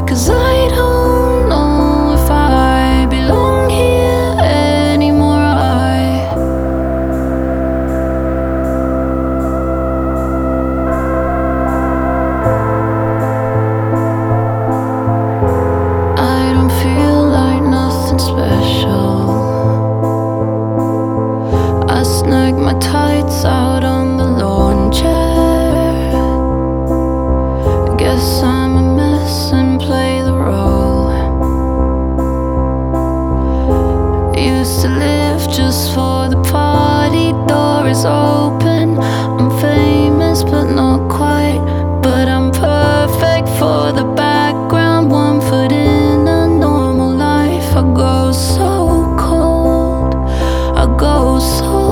'Cause I don't know if I belong here anymore. I don't feel like nothing special. I snag my tights out on the lawn chair. Guess I'm a mess and play the role. Used to live just for the party, door is open. I'm famous but not quite, but I'm perfect for the background. 1 foot in a normal life. I go so cold, I go so